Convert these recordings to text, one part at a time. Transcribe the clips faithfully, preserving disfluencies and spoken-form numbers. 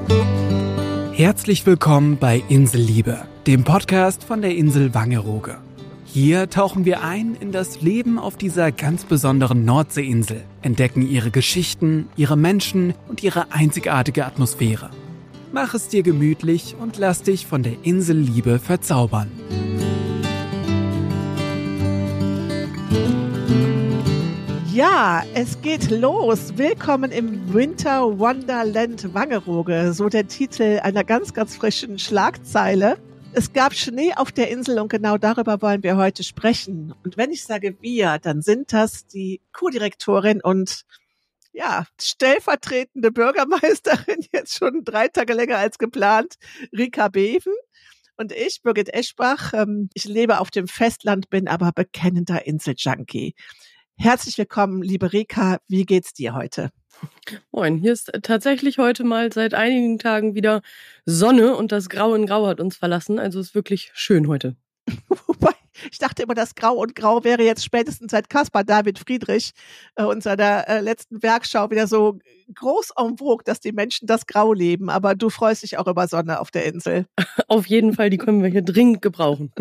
Herzlich willkommen bei Inselliebe, dem Podcast von der Insel Wangerooge. Hier tauchen wir ein in das Leben auf dieser ganz besonderen Nordseeinsel, entdecken ihre Geschichten, ihre Menschen und ihre einzigartige Atmosphäre. Mach es dir gemütlich und lass dich von der Inselliebe verzaubern. Ja, es geht los. Willkommen im Winter Wonderland Wangerooge, so der Titel einer ganz, ganz frischen Schlagzeile. Es gab Schnee auf der Insel und genau darüber wollen wir heute sprechen. Und wenn ich sage wir, dann sind das die Co-Direktorin und ja, stellvertretende Bürgermeisterin, jetzt schon drei Tage länger als geplant, Rika Beven. Und ich, Birgit Eschbach, ich lebe auf dem Festland, bin aber bekennender Inseljunkie. Herzlich willkommen, liebe Rika. Wie geht's dir heute? Moin, hier ist tatsächlich heute mal seit einigen Tagen wieder Sonne und das Grau in Grau hat uns verlassen. Also es ist wirklich schön heute. Wobei, ich dachte immer, das Grau und Grau wäre jetzt spätestens seit Caspar David Friedrich äh, und seiner äh, letzten Werkschau wieder so groß en vogue, dass die Menschen das Grau leben. Aber du freust dich auch über Sonne auf der Insel. Auf jeden Fall, die können wir hier dringend gebrauchen.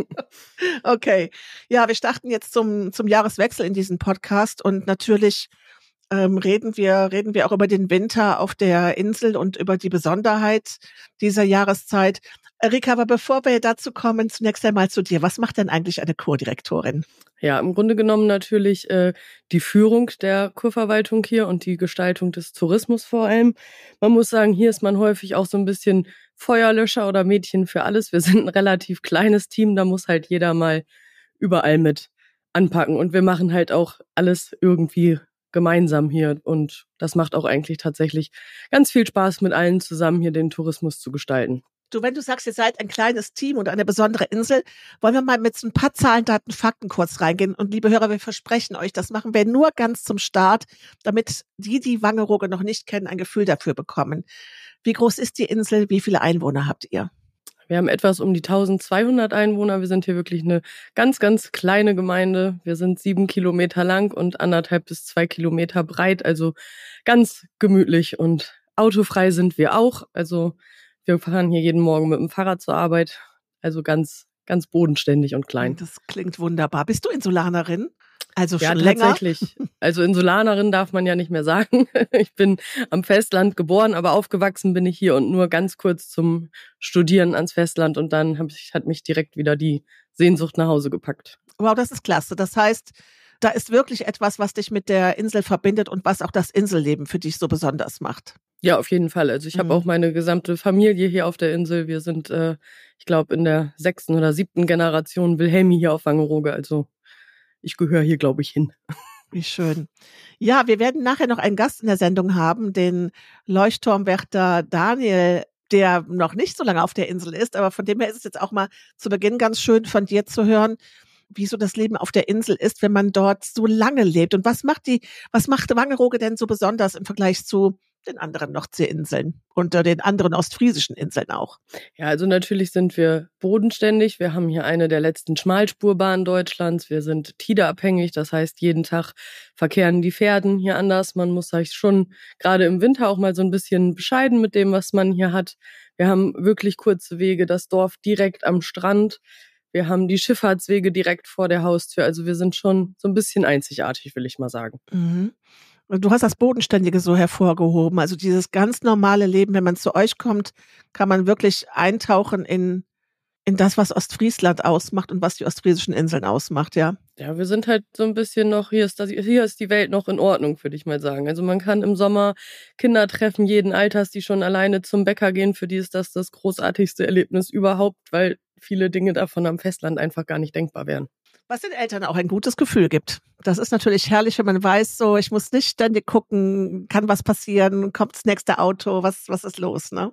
Okay, ja, wir starten jetzt zum zum Jahreswechsel in diesen Podcast und natürlich ähm, reden wir reden wir auch über den Winter auf der Insel und über die Besonderheit dieser Jahreszeit. Rika, aber bevor wir dazu kommen, zunächst einmal zu dir. Was macht denn eigentlich eine Kurdirektorin? Ja, im Grunde genommen natürlich äh, die Führung der Kurverwaltung hier und die Gestaltung des Tourismus vor allem. Man muss sagen, hier ist man häufig auch so ein bisschen Feuerlöscher oder Mädchen für alles. Wir sind ein relativ kleines Team, da muss halt jeder mal überall mit anpacken. Und wir machen halt auch alles irgendwie gemeinsam hier. Und das macht auch eigentlich tatsächlich ganz viel Spaß, mit allen zusammen hier den Tourismus zu gestalten. Du, wenn du sagst, ihr seid ein kleines Team und eine besondere Insel, wollen wir mal mit so ein paar Zahlen, Daten, Fakten kurz reingehen. Und liebe Hörer, wir versprechen euch, das machen wir nur ganz zum Start, damit die, die Wangerooge noch nicht kennen, ein Gefühl dafür bekommen. Wie groß ist die Insel? Wie viele Einwohner habt ihr? Wir haben etwas um die eintausendzweihundert Einwohner. Wir sind hier wirklich eine ganz, ganz kleine Gemeinde. Wir sind sieben Kilometer lang und anderthalb bis zwei Kilometer breit. Also ganz gemütlich und autofrei sind wir auch. Also wir fahren hier jeden Morgen mit dem Fahrrad zur Arbeit. Also ganz, ganz bodenständig und klein. Das klingt wunderbar. Bist du Insulanerin? Also schon ja, länger? Tatsächlich. Also Insulanerin darf man ja nicht mehr sagen. Ich bin am Festland geboren, aber aufgewachsen bin ich hier und nur ganz kurz zum Studieren ans Festland und dann hab ich, hat mich direkt wieder die Sehnsucht nach Hause gepackt. Wow, das ist klasse. Das heißt, da ist wirklich etwas, was dich mit der Insel verbindet und was auch das Inselleben für dich so besonders macht. Ja, auf jeden Fall. Also ich habe Mhm. auch meine gesamte Familie hier auf der Insel. Wir sind, äh, ich glaube, in der sechsten oder siebten Generation Wilhelmi hier auf Wangerooge. Also ich gehöre hier, glaube ich, hin. Wie schön. Ja, wir werden nachher noch einen Gast in der Sendung haben, den Leuchtturmwächter Daniel, der noch nicht so lange auf der Insel ist, aber von dem her ist es jetzt auch mal zu Beginn ganz schön von dir zu hören, wie so das Leben auf der Insel ist, wenn man dort so lange lebt. Und was macht die, was macht Wangerooge denn so besonders im Vergleich zu den anderen Nordseeinseln und äh, den anderen ostfriesischen Inseln auch? Ja, also natürlich sind wir bodenständig. Wir haben hier eine der letzten Schmalspurbahnen Deutschlands. Wir sind tideabhängig, das heißt, jeden Tag verkehren die Pferden hier anders. Man muss sich schon gerade im Winter auch mal so ein bisschen bescheiden mit dem, was man hier hat. Wir haben wirklich kurze Wege, das Dorf direkt am Strand. Wir haben die Schifffahrtswege direkt vor der Haustür. Also wir sind schon so ein bisschen einzigartig, will ich mal sagen. Mhm. Du hast das Bodenständige so hervorgehoben. Also dieses ganz normale Leben, wenn man zu euch kommt, kann man wirklich eintauchen in, in das, was Ostfriesland ausmacht und was die ostfriesischen Inseln ausmacht, ja. Ja, wir sind halt so ein bisschen noch, hier ist das, hier ist die Welt noch in Ordnung, würde ich mal sagen. Also man kann im Sommer Kinder treffen, jeden Alters, die schon alleine zum Bäcker gehen. Für die ist das das großartigste Erlebnis überhaupt, weil viele Dinge davon am Festland einfach gar nicht denkbar wären. Was den Eltern auch ein gutes Gefühl gibt. Das ist natürlich herrlich, wenn man weiß, so, ich muss nicht ständig gucken, kann was passieren, kommt das nächste Auto, was, was ist los, ne?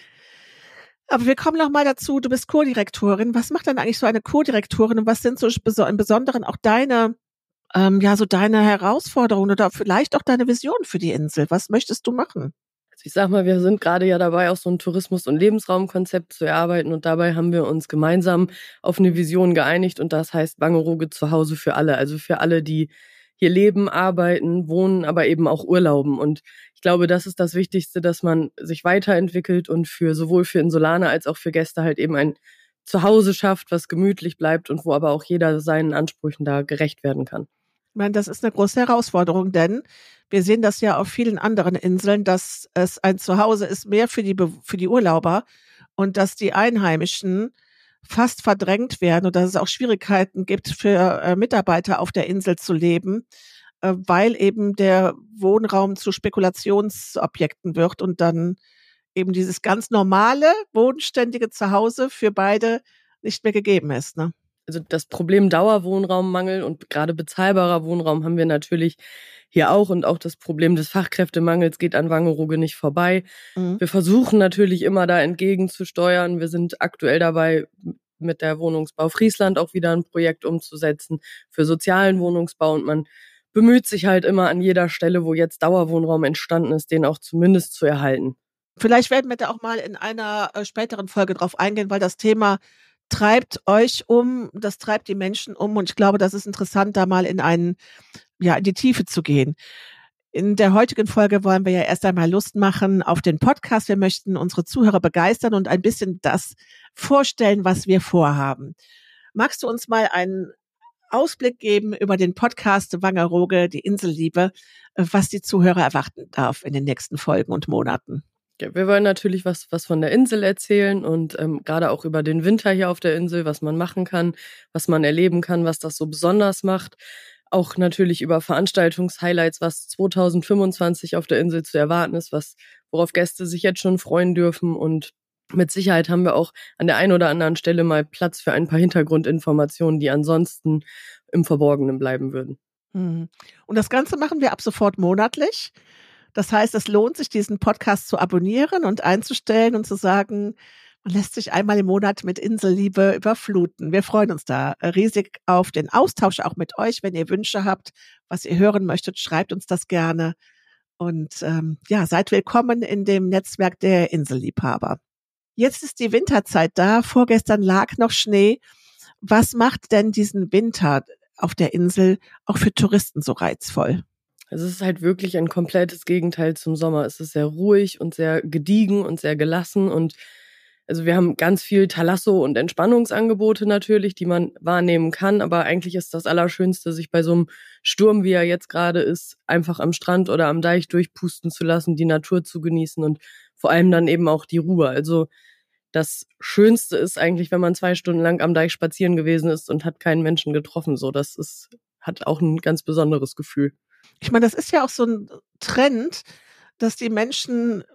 Aber wir kommen noch mal dazu, du bist Co-Direktorin. Was macht denn eigentlich so eine Co-Direktorin und was sind so im Besonderen auch deine, ähm, ja, so deine Herausforderungen oder vielleicht auch deine Vision für die Insel? Was möchtest du machen? Ich sag mal, wir sind gerade ja dabei, auch so ein Tourismus- und Lebensraumkonzept zu erarbeiten und dabei haben wir uns gemeinsam auf eine Vision geeinigt und das heißt Wangerooge zu Hause für alle. Also für alle, die hier leben, arbeiten, wohnen, aber eben auch urlauben. Und ich glaube, das ist das Wichtigste, dass man sich weiterentwickelt und für sowohl für Insulaner als auch für Gäste halt eben ein Zuhause schafft, was gemütlich bleibt und wo aber auch jeder seinen Ansprüchen da gerecht werden kann. Ich meine, das ist eine große Herausforderung, denn wir sehen das ja auf vielen anderen Inseln, dass es ein Zuhause ist mehr für die, Be- für die Urlauber und dass die Einheimischen fast verdrängt werden und dass es auch Schwierigkeiten gibt für äh, Mitarbeiter auf der Insel zu leben, äh, weil eben der Wohnraum zu Spekulationsobjekten wird und dann eben dieses ganz normale, bodenständige Zuhause für beide nicht mehr gegeben ist, ne? Also das Problem Dauerwohnraummangel und gerade bezahlbarer Wohnraum haben wir natürlich hier auch und auch das Problem des Fachkräftemangels geht an Wangerooge nicht vorbei. Mhm. Wir versuchen natürlich immer da entgegenzusteuern. Wir sind aktuell dabei, mit der Wohnungsbau Friesland auch wieder ein Projekt umzusetzen für sozialen Wohnungsbau und man bemüht sich halt immer an jeder Stelle, wo jetzt Dauerwohnraum entstanden ist, den auch zumindest zu erhalten. Vielleicht werden wir da auch mal in einer äh, späteren Folge drauf eingehen, weil das Thema treibt euch um, das treibt die Menschen um und ich glaube, das ist interessant, da mal in einen, ja, in die Tiefe zu gehen. In der heutigen Folge wollen wir ja erst einmal Lust machen auf den Podcast. Wir möchten unsere Zuhörer begeistern und ein bisschen das vorstellen, was wir vorhaben. Magst du uns mal einen Ausblick geben über den Podcast Wangerooge, die Inselliebe, äh, was die Zuhörer erwarten darf in den nächsten Folgen und Monaten? Ja, wir wollen natürlich was, was von der Insel erzählen und ähm, gerade auch über den Winter hier auf der Insel, was man machen kann, was man erleben kann, was das so besonders macht. Auch natürlich über Veranstaltungshighlights, was zwanzig fünfundzwanzig auf der Insel zu erwarten ist, was worauf Gäste sich jetzt schon freuen dürfen. Und mit Sicherheit haben wir auch an der einen oder anderen Stelle mal Platz für ein paar Hintergrundinformationen, die ansonsten im Verborgenen bleiben würden. Mhm. Und das Ganze machen wir ab sofort monatlich. Das heißt, es lohnt sich, diesen Podcast zu abonnieren und einzustellen und zu sagen, man lässt sich einmal im Monat mit Inselliebe überfluten. Wir freuen uns da riesig auf den Austausch auch mit euch. Wenn ihr Wünsche habt, was ihr hören möchtet, schreibt uns das gerne. Und ähm, ja, seid willkommen in dem Netzwerk der Inselliebhaber. Jetzt ist die Winterzeit da. Vorgestern lag noch Schnee. Was macht denn diesen Winter auf der Insel auch für Touristen so reizvoll? Also es ist halt wirklich ein komplettes Gegenteil zum Sommer. Es ist sehr ruhig und sehr gediegen und sehr gelassen und also wir haben ganz viel Thalasso- und Entspannungsangebote natürlich, die man wahrnehmen kann, aber eigentlich ist das Allerschönste, sich bei so einem Sturm, wie er jetzt gerade ist, einfach am Strand oder am Deich durchpusten zu lassen, die Natur zu genießen und vor allem dann eben auch die Ruhe. Also das Schönste ist eigentlich, wenn man zwei Stunden lang am Deich spazieren gewesen ist und hat keinen Menschen getroffen. So, das ist, hat auch ein ganz besonderes Gefühl. Ich meine, das ist ja auch so ein Trend, dass die Menschen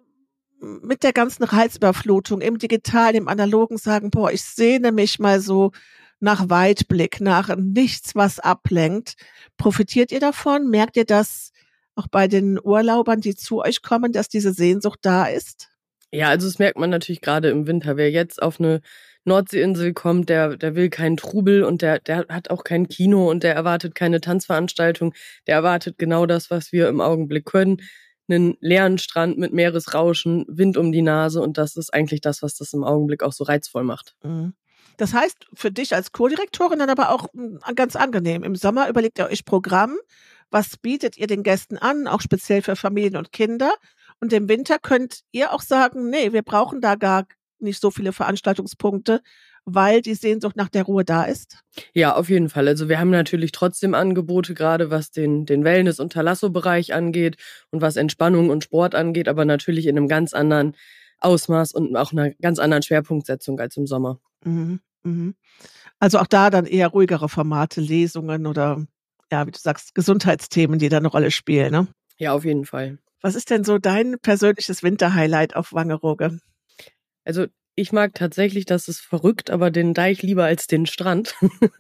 mit der ganzen Reizüberflutung im Digitalen, im Analogen sagen, boah, ich sehne mich mal so nach Weitblick, nach nichts, was ablenkt. Profitiert ihr davon? Merkt ihr das auch bei den Urlaubern, die zu euch kommen, dass diese Sehnsucht da ist? Ja, also das merkt man natürlich gerade im Winter. Wer jetzt auf eine Nordseeinsel kommt, der, der will keinen Trubel und der, der hat auch kein Kino und der erwartet keine Tanzveranstaltung. Der erwartet genau das, was wir im Augenblick können. Einen leeren Strand mit Meeresrauschen, Wind um die Nase und das ist eigentlich das, was das im Augenblick auch so reizvoll macht. Das heißt, für dich als Co-Direktorin dann aber auch ganz angenehm. Im Sommer überlegt ihr euch Programm, was bietet ihr den Gästen an, auch speziell für Familien und Kinder. Und im Winter könnt ihr auch sagen, nee, wir brauchen da gar nicht so viele Veranstaltungspunkte, weil die Sehnsucht nach der Ruhe da ist? Ja, auf jeden Fall. Also wir haben natürlich trotzdem Angebote, gerade was den, den Wellness- und Thalasso-Bereich angeht und was Entspannung und Sport angeht, aber natürlich in einem ganz anderen Ausmaß und auch einer ganz anderen Schwerpunktsetzung als im Sommer. Mhm, mhm. Also auch da dann eher ruhigere Formate, Lesungen oder, ja, wie du sagst, Gesundheitsthemen, die da eine Rolle spielen, ne? Ja, auf jeden Fall. Was ist denn so dein persönliches Winterhighlight auf Wangerooge? Also ich mag tatsächlich, das ist verrückt, aber den Deich lieber als den Strand.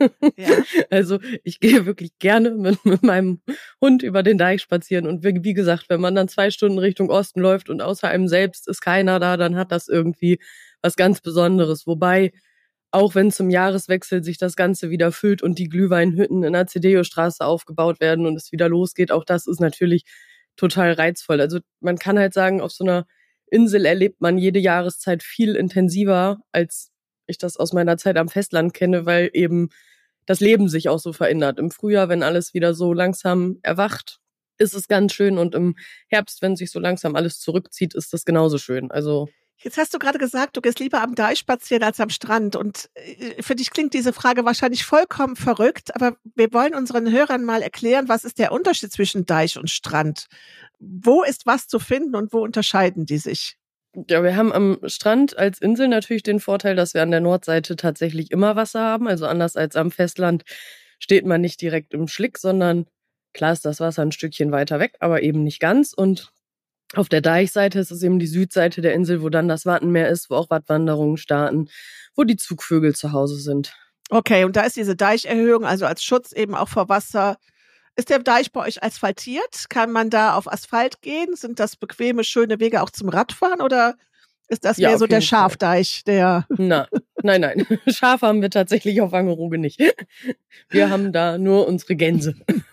Ja. Also ich gehe wirklich gerne mit, mit meinem Hund über den Deich spazieren und wie, wie gesagt, wenn man dann zwei Stunden Richtung Osten läuft und außer einem selbst ist keiner da, dann hat das irgendwie was ganz Besonderes. Wobei, auch wenn zum Jahreswechsel sich das Ganze wieder füllt und die Glühweinhütten in der Cedeo-Straße aufgebaut werden und es wieder losgeht, auch das ist natürlich total reizvoll. Also man kann halt sagen, auf so einer Insel erlebt man jede Jahreszeit viel intensiver, als ich das aus meiner Zeit am Festland kenne, weil eben das Leben sich auch so verändert. Im Frühjahr, wenn alles wieder so langsam erwacht, ist es ganz schön. Und im Herbst, wenn sich so langsam alles zurückzieht, ist das genauso schön. Also Jetzt hast du gerade gesagt, du gehst lieber am Deich spazieren als am Strand. Und für dich klingt diese Frage wahrscheinlich vollkommen verrückt. Aber wir wollen unseren Hörern mal erklären, was ist der Unterschied zwischen Deich und Strand? Wo ist was zu finden und wo unterscheiden die sich? Ja, wir haben am Strand als Insel natürlich den Vorteil, dass wir an der Nordseite tatsächlich immer Wasser haben. Also anders als am Festland steht man nicht direkt im Schlick, sondern klar ist das Wasser ein Stückchen weiter weg, aber eben nicht ganz. Und auf der Deichseite ist es eben die Südseite der Insel, wo dann das Wattenmeer ist, wo auch Wattwanderungen starten, wo die Zugvögel zu Hause sind. Okay, und da ist diese Deicherhöhung, also als Schutz eben auch vor Wasser. Ist der Deich bei euch asphaltiert? Kann man da auf Asphalt gehen? Sind das bequeme, schöne Wege auch zum Radfahren oder ist das Ja, mehr auf so der jeden Fall. Schafdeich, der Na, nein, nein. Schafe haben wir tatsächlich auf Wangerooge nicht. Wir haben da nur unsere Gänse.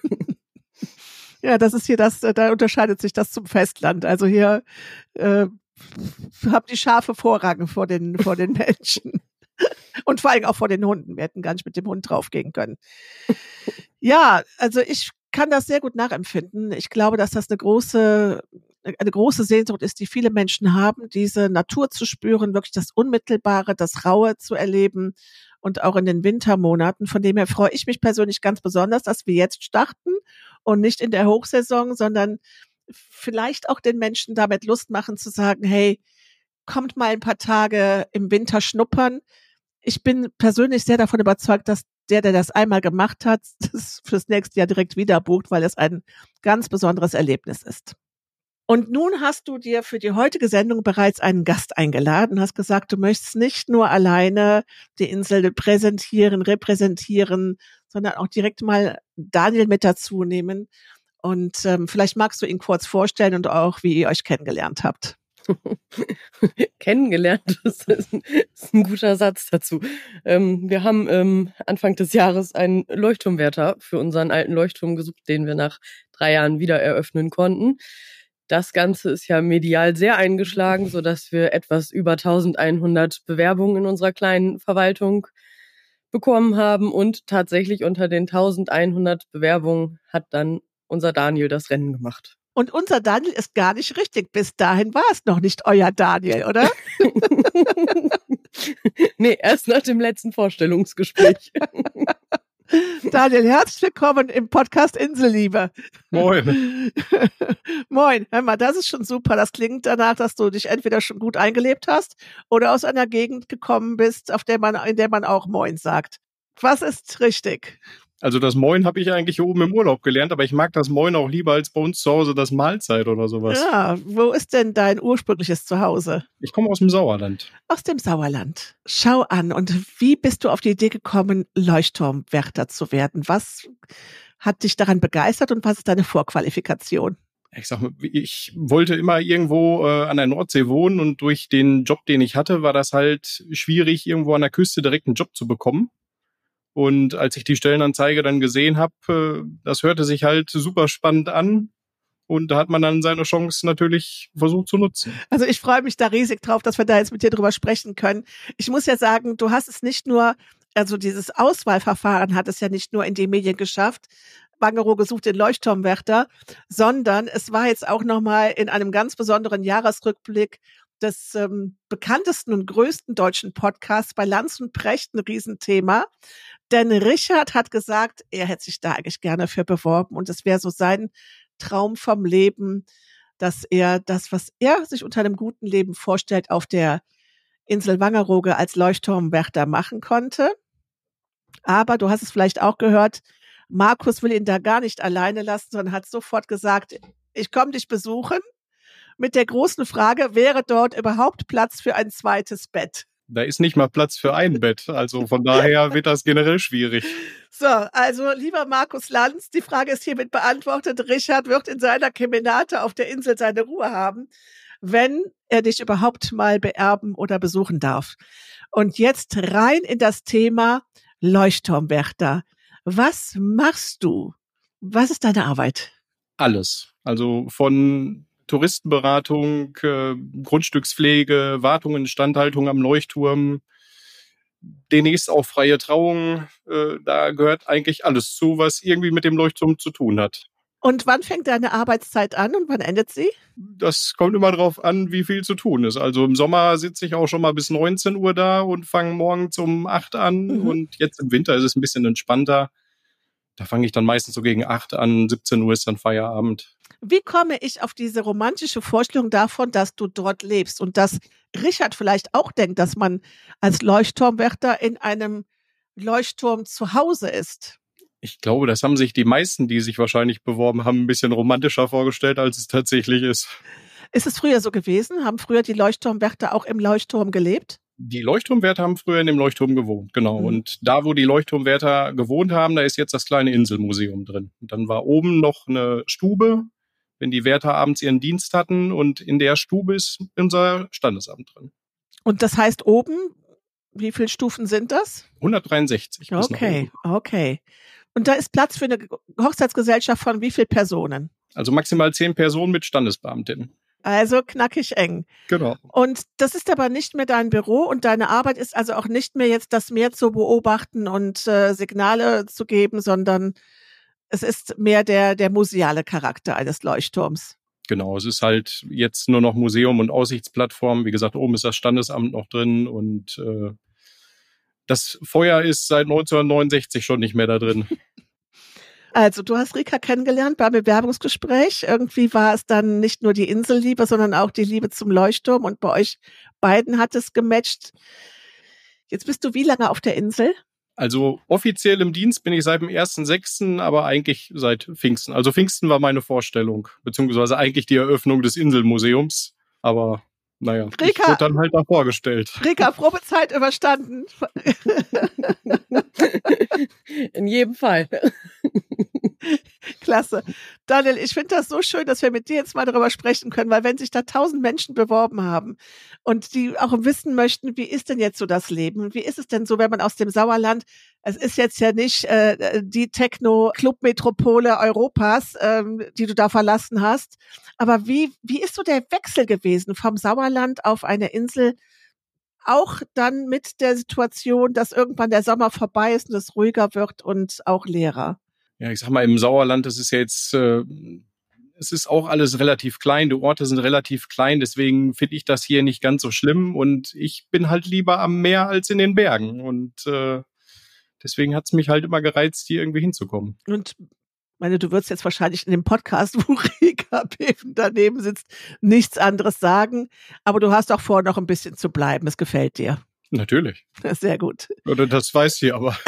Ja, das ist hier das, da unterscheidet sich das zum Festland. Also hier äh, haben die Schafe Vorrang vor den, vor den Menschen. Und vor allem auch vor den Hunden. Wir hätten gar nicht mit dem Hund draufgehen können. Ja, also ich kann das sehr gut nachempfinden. Ich glaube, dass das eine große, eine große Sehnsucht ist, die viele Menschen haben, diese Natur zu spüren, wirklich das Unmittelbare, das Raue zu erleben und auch in den Wintermonaten. Von dem her freue ich mich persönlich ganz besonders, dass wir jetzt starten und nicht in der Hochsaison, sondern vielleicht auch den Menschen damit Lust machen zu sagen, hey, kommt mal ein paar Tage im Winter schnuppern. Ich bin persönlich sehr davon überzeugt, dass der, der das einmal gemacht hat, das fürs nächste Jahr direkt wieder bucht, weil es ein ganz besonderes Erlebnis ist. Und nun hast du dir für die heutige Sendung bereits einen Gast eingeladen, hast gesagt, du möchtest nicht nur alleine die Insel präsentieren, repräsentieren, sondern auch direkt mal Daniel mit dazu nehmen. Und ähm, vielleicht magst du ihn kurz vorstellen und auch, wie ihr euch kennengelernt habt. Kennengelernt, das ist ein, das ist ein guter Satz dazu. Ähm, wir haben ähm, Anfang des Jahres einen Leuchtturmwärter für unseren alten Leuchtturm gesucht, den wir nach drei Jahren wieder eröffnen konnten. Das Ganze ist ja medial sehr eingeschlagen, sodass wir etwas über eintausendeinhundert Bewerbungen in unserer kleinen Verwaltung bekommen haben. Und tatsächlich unter den eintausendeinhundert Bewerbungen hat dann unser Daniel das Rennen gemacht. Und unser Daniel ist gar nicht richtig. Bis dahin war es noch nicht euer Daniel, oder? Nee, erst nach dem letzten Vorstellungsgespräch. Daniel, herzlich willkommen im Podcast Inselliebe. Moin. Moin. Hör mal, das ist schon super. Das klingt danach, dass du dich entweder schon gut eingelebt hast oder aus einer Gegend gekommen bist, auf der man, in der man auch Moin sagt. Was ist richtig? Also das Moin habe ich eigentlich hier oben im Urlaub gelernt, aber ich mag das Moin auch lieber als bei uns zu Hause das Mahlzeit oder sowas. Ja, wo ist denn dein ursprüngliches Zuhause? Ich komme aus dem Sauerland. Aus dem Sauerland. Schau an, und wie bist du auf die Idee gekommen, Leuchtturmwärter zu werden? Was hat dich daran begeistert und was ist deine Vorqualifikation? Ich sag mal, ich wollte immer irgendwo äh, an der Nordsee wohnen und durch den Job, den ich hatte, war das halt schwierig, irgendwo an der Küste direkt einen Job zu bekommen. Und als ich die Stellenanzeige dann gesehen habe, äh, das hörte sich halt super spannend an. Und da hat man dann seine Chance natürlich versucht zu nutzen. Also ich freue mich da riesig drauf, dass wir da jetzt mit dir drüber sprechen können. Ich muss ja sagen, du hast es nicht nur, also dieses Auswahlverfahren hat es ja nicht nur in die Medien geschafft, Wangerooge sucht den Leuchtturmwärter, sondern es war jetzt auch nochmal in einem ganz besonderen Jahresrückblick des ähm, bekanntesten und größten deutschen Podcasts bei Lanz und Precht ein Riesenthema. Denn Richard hat gesagt, er hätte sich da eigentlich gerne für beworben und es wäre so sein Traum vom Leben, dass er das, was er sich unter einem guten Leben vorstellt, auf der Insel Wangerooge als Leuchtturmwärter machen konnte. Aber du hast es vielleicht auch gehört, Markus will ihn da gar nicht alleine lassen, sondern hat sofort gesagt, ich komme dich besuchen. Mit der großen Frage, wäre dort überhaupt Platz für ein zweites Bett? Da ist nicht mal Platz für ein Bett. Also von daher wird das generell schwierig. So, also lieber Markus Lanz, die Frage ist hiermit beantwortet. Richard wird in seiner Kemenate auf der Insel seine Ruhe haben, wenn er dich überhaupt mal beerben oder besuchen darf. Und jetzt rein in das Thema Leuchtturmwärter. Was machst du? Was ist deine Arbeit? Alles. Also von Touristenberatung, äh, Grundstückspflege, Wartung und Instandhaltung am Leuchtturm, demnächst auch freie Trauungen. Äh, da gehört eigentlich alles zu, was irgendwie mit dem Leuchtturm zu tun hat. Und wann fängt deine Arbeitszeit an und wann endet sie? Das kommt immer drauf an, wie viel zu tun ist. Also im Sommer sitze ich auch schon mal bis neunzehn Uhr da und fange morgens um acht an. Mhm. Und jetzt im Winter ist es ein bisschen entspannter. Da fange ich dann meistens so gegen acht an, siebzehn Uhr ist dann Feierabend. Wie komme ich auf diese romantische Vorstellung davon, dass du dort lebst und dass Richard vielleicht auch denkt, dass man als Leuchtturmwärter in einem Leuchtturm zu Hause ist? Ich glaube, das haben sich die meisten, die sich wahrscheinlich beworben haben, ein bisschen romantischer vorgestellt, als es tatsächlich ist. Ist es früher so gewesen? Haben früher die Leuchtturmwärter auch im Leuchtturm gelebt? Die Leuchtturmwärter haben früher in dem Leuchtturm gewohnt, genau. Mhm. Und da, wo die Leuchtturmwärter gewohnt haben, da ist jetzt das kleine Inselmuseum drin. Und dann war oben noch eine Stube, wenn die Wärter abends ihren Dienst hatten. Und in der Stube ist unser Standesamt drin. Und das heißt oben, wie viele Stufen sind das? hundertdreiundsechzig. Okay, okay. Und da ist Platz für eine Hochzeitsgesellschaft von wie vielen Personen? Also maximal zehn Personen mit Standesbeamtin. Also knackig eng. Genau. Und das ist aber nicht mehr dein Büro und deine Arbeit ist also auch nicht mehr jetzt das Meer zu beobachten und äh, Signale zu geben, sondern es ist mehr der, der museale Charakter eines Leuchtturms. Genau, es ist halt jetzt nur noch Museum und Aussichtsplattform. Wie gesagt, oben ist das Standesamt noch drin und äh, das Feuer ist seit neunzehnhundertneunundsechzig schon nicht mehr da drin. Also, du hast Rika kennengelernt beim Bewerbungsgespräch. Irgendwie war es dann nicht nur die Inselliebe, sondern auch die Liebe zum Leuchtturm. Und bei euch beiden hat es gematcht. Jetzt bist du wie lange auf der Insel? Also offiziell im Dienst bin ich seit dem ersten sechsten, aber eigentlich seit Pfingsten. Also Pfingsten war meine Vorstellung, beziehungsweise eigentlich die Eröffnung des Inselmuseums. Aber naja, Rika, ich wurde dann halt da vorgestellt. Rika, Probezeit überstanden. In jedem Fall. Klasse. Daniel, ich finde das so schön, dass wir mit dir jetzt mal darüber sprechen können, weil wenn sich da tausend Menschen beworben haben und die auch wissen möchten, wie ist denn jetzt so das Leben? Wie ist es denn so, wenn man aus dem Sauerland, es ist jetzt ja nicht äh, die Techno-Club-Metropole Europas, ähm, die du da verlassen hast, aber wie, wie ist so der Wechsel gewesen vom Sauerland auf eine Insel, auch dann mit der Situation, dass irgendwann der Sommer vorbei ist und es ruhiger wird und auch leerer? Ja, ich sag mal, im Sauerland, das ist ja jetzt, äh, es ist auch alles relativ klein, die Orte sind relativ klein, deswegen finde ich das hier nicht ganz so schlimm und ich bin halt lieber am Meer als in den Bergen und äh, deswegen hat's mich halt immer gereizt, hier irgendwie hinzukommen. Und meine, du würdest jetzt wahrscheinlich in dem Podcast, wo Rika Beven daneben sitzt, nichts anderes sagen, aber du hast auch vor, noch ein bisschen zu bleiben, es gefällt dir. Natürlich. Sehr gut. Oder das weiß sie aber.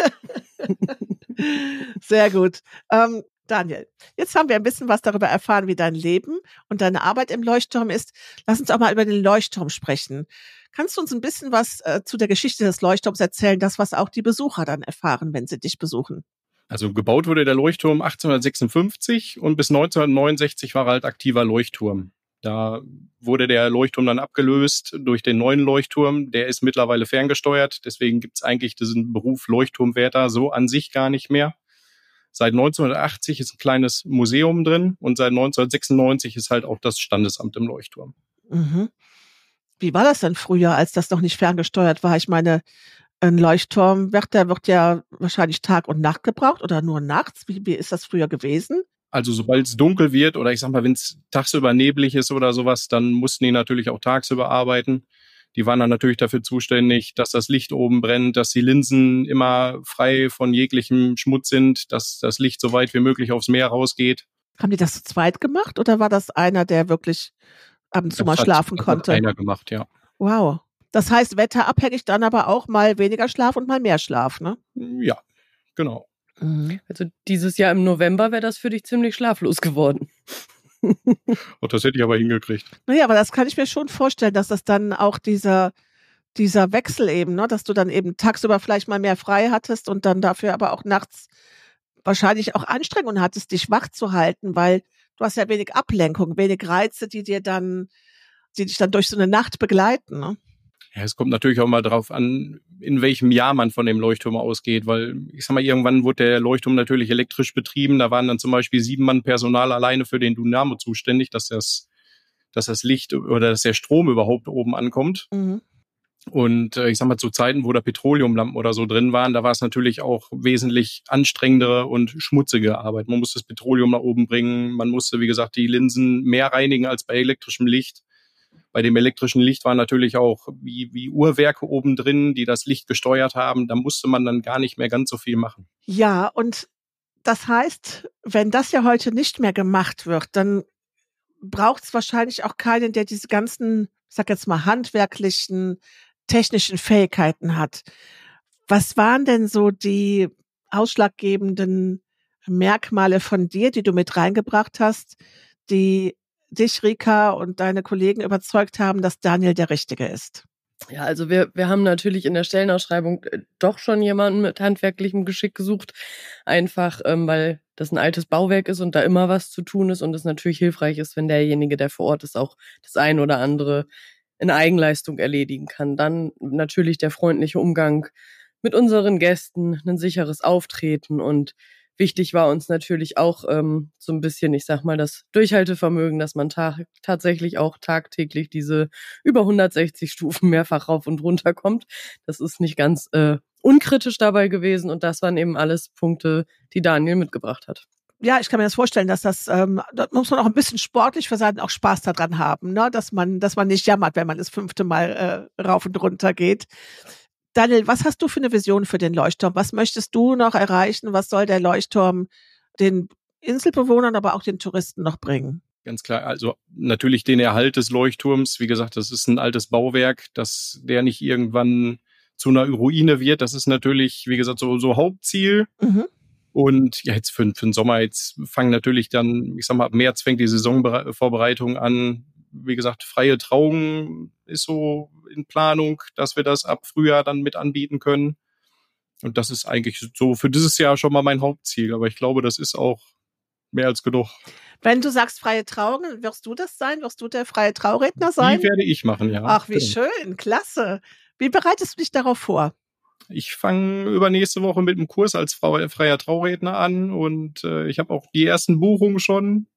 Sehr gut. Ähm, Daniel, jetzt haben wir ein bisschen was darüber erfahren, wie dein Leben und deine Arbeit im Leuchtturm ist. Lass uns auch mal über den Leuchtturm sprechen. Kannst du uns ein bisschen was äh, zu der Geschichte des Leuchtturms erzählen, das, was auch die Besucher dann erfahren, wenn sie dich besuchen? Also gebaut wurde der Leuchtturm achtzehnhundertsechsundfünfzig und bis neunzehnhundertneunundsechzig war er halt aktiver Leuchtturm. Da wurde der Leuchtturm dann abgelöst durch den neuen Leuchtturm. Der ist mittlerweile ferngesteuert. Deswegen gibt es eigentlich diesen Beruf Leuchtturmwärter so an sich gar nicht mehr. Seit neunzehnhundertachtzig ist ein kleines Museum drin und seit neunzehnhundertsechsundneunzig ist halt auch das Standesamt im Leuchtturm. Mhm. Wie war das denn früher, als das noch nicht ferngesteuert war? Ich meine, ein Leuchtturmwärter wird ja wahrscheinlich Tag und Nacht gebraucht oder nur nachts. Wie, wie ist das früher gewesen? Also sobald es dunkel wird oder ich sag mal, wenn es tagsüber neblig ist oder sowas, dann mussten die natürlich auch tagsüber arbeiten. Die waren dann natürlich dafür zuständig, dass das Licht oben brennt, dass die Linsen immer frei von jeglichem Schmutz sind, dass das Licht so weit wie möglich aufs Meer rausgeht. Haben die das zu zweit gemacht oder war das einer, der wirklich ab und zu mal Das hat- schlafen das konnte? Hat einer gemacht, ja. Wow. Das heißt, wetterabhängig dann aber auch mal weniger Schlaf und mal mehr Schlaf, ne? Ja, genau. Mhm. Also dieses Jahr im November wäre das für dich ziemlich schlaflos geworden. Und das hätte ich aber hingekriegt. Naja, aber das kann ich mir schon vorstellen, dass das dann auch dieser, dieser Wechsel eben, ne, dass du dann eben tagsüber vielleicht mal mehr frei hattest und dann dafür aber auch nachts wahrscheinlich auch Anstrengungen hattest, dich wach zu halten, weil du hast ja wenig Ablenkung, wenig Reize, die dir dann, die dich dann durch so eine Nacht begleiten, ne? Ja, es kommt natürlich auch mal drauf an, in welchem Jahr man von dem Leuchtturm ausgeht, weil ich sag mal, irgendwann wurde der Leuchtturm natürlich elektrisch betrieben. Da waren dann zum Beispiel sieben Mann Personal alleine für den Dynamo zuständig, dass das, dass das Licht oder dass der Strom überhaupt oben ankommt. Mhm. Und äh, ich sag mal, zu Zeiten, wo da Petroleumlampen oder so drin waren, da war es natürlich auch wesentlich anstrengendere und schmutzige Arbeit. Man musste das Petroleum nach oben bringen, man musste, wie gesagt, die Linsen mehr reinigen als bei elektrischem Licht. Bei dem elektrischen Licht waren natürlich auch wie, wie Uhrwerke oben drin, die das Licht gesteuert haben. Da musste man dann gar nicht mehr ganz so viel machen. Ja, und das heißt, wenn das ja heute nicht mehr gemacht wird, dann braucht es wahrscheinlich auch keinen, der diese ganzen, ich sag jetzt mal, handwerklichen, technischen Fähigkeiten hat. Was waren denn so die ausschlaggebenden Merkmale von dir, die du mit reingebracht hast, die dich, Rika, und deine Kollegen überzeugt haben, dass Daniel der Richtige ist? Ja, also wir wir haben natürlich in der Stellenausschreibung doch schon jemanden mit handwerklichem Geschick gesucht, einfach ähm, weil das ein altes Bauwerk ist und da immer was zu tun ist und es natürlich hilfreich ist, wenn derjenige, der vor Ort ist, auch das ein oder andere in Eigenleistung erledigen kann. Dann natürlich der freundliche Umgang mit unseren Gästen, ein sicheres Auftreten und wichtig war uns natürlich auch ähm, so ein bisschen, ich sag mal, das Durchhaltevermögen, dass man ta- tatsächlich auch tagtäglich diese über hundertsechzig Stufen mehrfach rauf und runter kommt. Das ist nicht ganz äh, unkritisch dabei gewesen und das waren eben alles Punkte, die Daniel mitgebracht hat. Ja, ich kann mir das vorstellen, dass das, ähm, da muss man auch ein bisschen sportlich für sein, auch Spaß daran haben, ne? Dass man, dass man nicht jammert, wenn man das fünfte Mal äh, rauf und runter geht. Daniel, was hast du für eine Vision für den Leuchtturm? Was möchtest du noch erreichen? Was soll der Leuchtturm den Inselbewohnern, aber auch den Touristen noch bringen? Ganz klar, also natürlich den Erhalt des Leuchtturms. Wie gesagt, das ist ein altes Bauwerk, dass der nicht irgendwann zu einer Ruine wird. Das ist natürlich, wie gesagt, so, so Hauptziel. Mhm. Und ja, jetzt für, für den Sommer, jetzt fangen natürlich dann, ich sag mal, ab März fängt die Saisonvorbereitung an. Wie gesagt, freie Trauung ist so in Planung, dass wir das ab Frühjahr dann mit anbieten können. Und das ist eigentlich so für dieses Jahr schon mal mein Hauptziel. Aber ich glaube, das ist auch mehr als genug. Wenn du sagst freie Trauung, wirst du das sein? Wirst du der freie Trauredner sein? Die werde ich machen, ja. Ach, wie genau. schön, klasse. Wie bereitest du dich darauf vor? Ich fange übernächste Woche mit dem Kurs als freier Trauredner an und äh, ich habe auch die ersten Buchungen schon.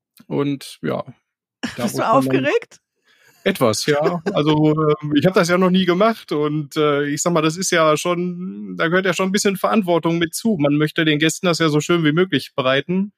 Und ja. Da Bist du aufgeregt? Etwas, ja. Also äh, ich habe das ja noch nie gemacht und äh, ich sag mal, das ist ja schon, da gehört ja schon ein bisschen Verantwortung mit zu. Man möchte den Gästen das ja so schön wie möglich bereiten.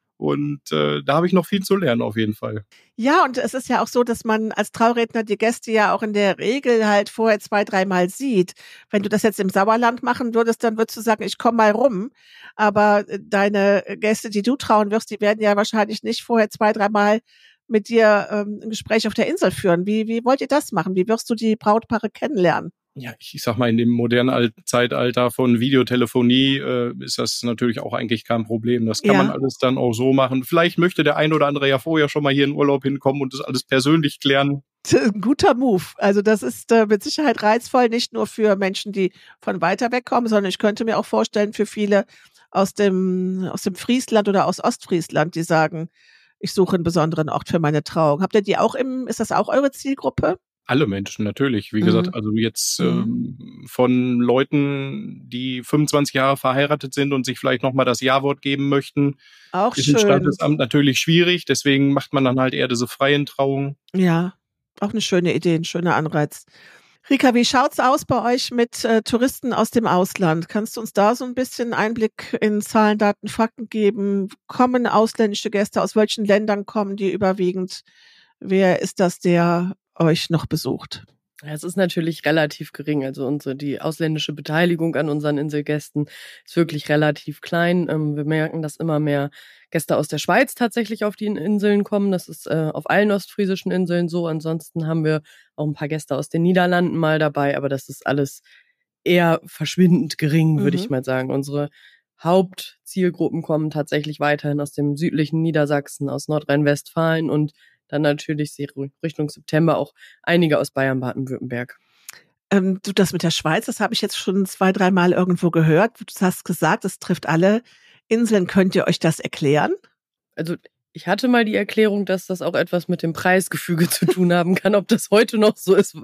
Und äh, da habe ich noch viel zu lernen auf jeden Fall. Ja, und es ist ja auch so, dass man als Trauredner die Gäste ja auch in der Regel halt vorher zwei, dreimal sieht. Wenn du das jetzt im Sauerland machen würdest, dann würdest du sagen, ich komme mal rum. Aber deine Gäste, die du trauen wirst, die werden ja wahrscheinlich nicht vorher zwei, dreimal mit dir ähm, ein Gespräch auf der Insel führen. Wie, wie wollt ihr das machen? Wie wirst du die Brautpaare kennenlernen? Ja, ich, ich sag mal, in dem modernen Al- Zeitalter von Videotelefonie äh, ist das natürlich auch eigentlich kein Problem. Das kann Ja. man alles dann auch so machen. Vielleicht möchte der ein oder andere ja vorher schon mal hier in Urlaub hinkommen und das alles persönlich klären. Ein guter Move. Also das ist äh, mit Sicherheit reizvoll, nicht nur für Menschen, die von weiter weg kommen, sondern ich könnte mir auch vorstellen, für viele aus dem, aus dem Friesland oder aus Ostfriesland, die sagen, ich suche einen besonderen Ort für meine Trauung. Habt ihr die auch im, ist das auch eure Zielgruppe? Alle Menschen natürlich. Wie Mhm. gesagt, also jetzt ähm, von Leuten, die fünfundzwanzig Jahre verheiratet sind und sich vielleicht nochmal das Ja-Wort geben möchten, Auch ist ein schön. Standesamt natürlich schwierig. Deswegen macht man dann halt eher diese freien Trauungen. Ja, auch eine schöne Idee, ein schöner Anreiz. Rika, wie schaut's aus bei euch mit äh, Touristen aus dem Ausland? Kannst du uns da so ein bisschen Einblick in Zahlen, Daten, Fakten geben? Kommen ausländische Gäste? Aus welchen Ländern kommen die überwiegend? Wer ist das, der euch noch besucht? Ja, es ist natürlich relativ gering. Also unsere die ausländische Beteiligung an unseren Inselgästen ist wirklich relativ klein. Ähm, wir merken, dass immer mehr Gäste aus der Schweiz tatsächlich auf die Inseln kommen. Das ist äh, auf allen ostfriesischen Inseln so. Ansonsten haben wir auch ein paar Gäste aus den Niederlanden mal dabei, aber das ist alles eher verschwindend gering, würde Mhm. ich mal sagen. Unsere Hauptzielgruppen kommen tatsächlich weiterhin aus dem südlichen Niedersachsen, aus Nordrhein-Westfalen und dann natürlich Richtung September auch einige aus Bayern, Baden-Württemberg. Ähm, du, das mit der Schweiz, das habe ich jetzt schon zwei, dreimal irgendwo gehört. Du hast gesagt, es trifft alle Inseln. Könnt ihr euch das erklären? Also ich hatte mal die Erklärung, dass das auch etwas mit dem Preisgefüge zu tun haben kann. Ob das heute noch so ist,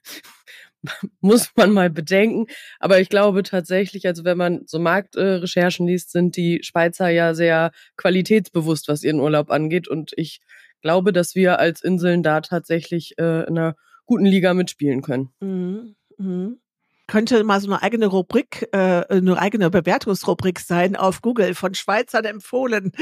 muss man mal bedenken. Aber ich glaube tatsächlich, also wenn man so Marktrecherchen liest, sind die Schweizer ja sehr qualitätsbewusst, was ihren Urlaub angeht. Und ich glaube, dass wir als Inseln da tatsächlich äh, in einer guten Liga mitspielen können. Mhm. Mhm. Könnte mal so eine eigene Rubrik, äh, eine eigene Bewertungsrubrik sein auf Google, von Schweizern empfohlen.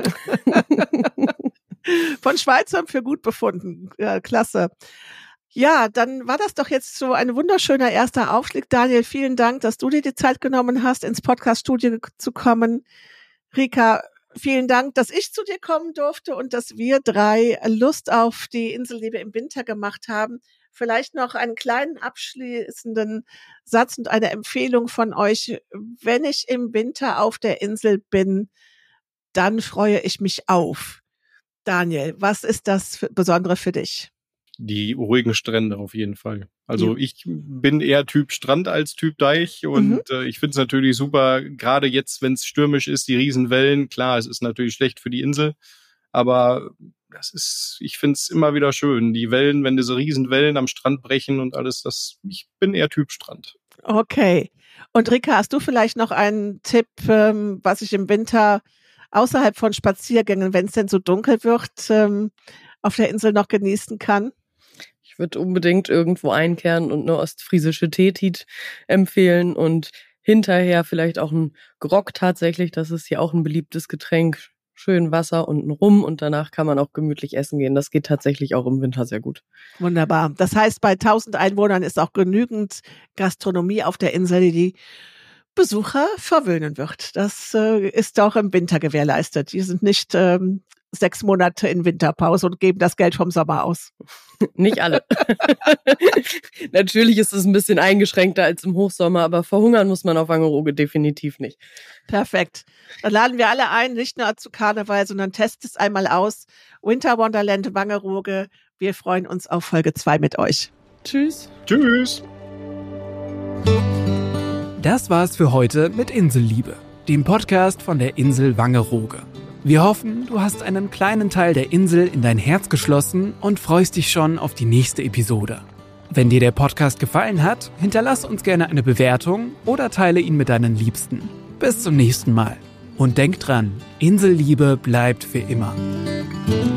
Von Schweizern für gut befunden. Ja, klasse. Ja, dann war das doch jetzt so ein wunderschöner erster Aufstieg. Daniel, vielen Dank, dass du dir die Zeit genommen hast, ins Podcast-Studio zu kommen. Rika, vielen Dank, dass ich zu dir kommen durfte und dass wir drei Lust auf die Inselliebe im Winter gemacht haben. Vielleicht noch einen kleinen abschließenden Satz und eine Empfehlung von euch. Wenn ich im Winter auf der Insel bin, dann freue ich mich auf. Daniel, was ist das Besondere für dich? Die ruhigen Strände auf jeden Fall. Also ich bin eher Typ Strand als Typ Deich und mhm. äh, ich finde es natürlich super, gerade jetzt, wenn es stürmisch ist, die Riesenwellen. Klar, es ist natürlich schlecht für die Insel, aber das ist, ich finde es immer wieder schön. Die Wellen, wenn diese Riesenwellen am Strand brechen und alles, das, ich bin eher Typ Strand. Okay. Und Rika, hast du vielleicht noch einen Tipp, ähm, was ich im Winter außerhalb von Spaziergängen, wenn es denn so dunkel wird, ähm, auf der Insel noch genießen kann? Ich würde unbedingt irgendwo einkehren und eine ostfriesische Teetit empfehlen und hinterher vielleicht auch ein Grog tatsächlich. Das ist hier auch ein beliebtes Getränk. Schön Wasser und ein Rum und danach kann man auch gemütlich essen gehen. Das geht tatsächlich auch im Winter sehr gut. Wunderbar. Das heißt, bei tausend Einwohnern ist auch genügend Gastronomie auf der Insel, die die Besucher verwöhnen wird. Das äh, ist auch im Winter gewährleistet. Die sind nicht ähm, sechs Monate in Winterpause und geben das Geld vom Sommer aus. Nicht alle. Natürlich ist es ein bisschen eingeschränkter als im Hochsommer, aber verhungern muss man auf Wangerooge definitiv nicht. Perfekt. Dann laden wir alle ein, nicht nur zu Karneval, sondern testet es einmal aus. Winter Wonderland Wangerooge. Wir freuen uns auf Folge zwei mit euch. Tschüss. Tschüss. Das war's für heute mit Inselliebe, dem Podcast von der Insel Wangerooge. Wir hoffen, du hast einen kleinen Teil der Insel in dein Herz geschlossen und freust dich schon auf die nächste Episode. Wenn dir der Podcast gefallen hat, hinterlass uns gerne eine Bewertung oder teile ihn mit deinen Liebsten. Bis zum nächsten Mal. Und denk dran, Inselliebe bleibt für immer.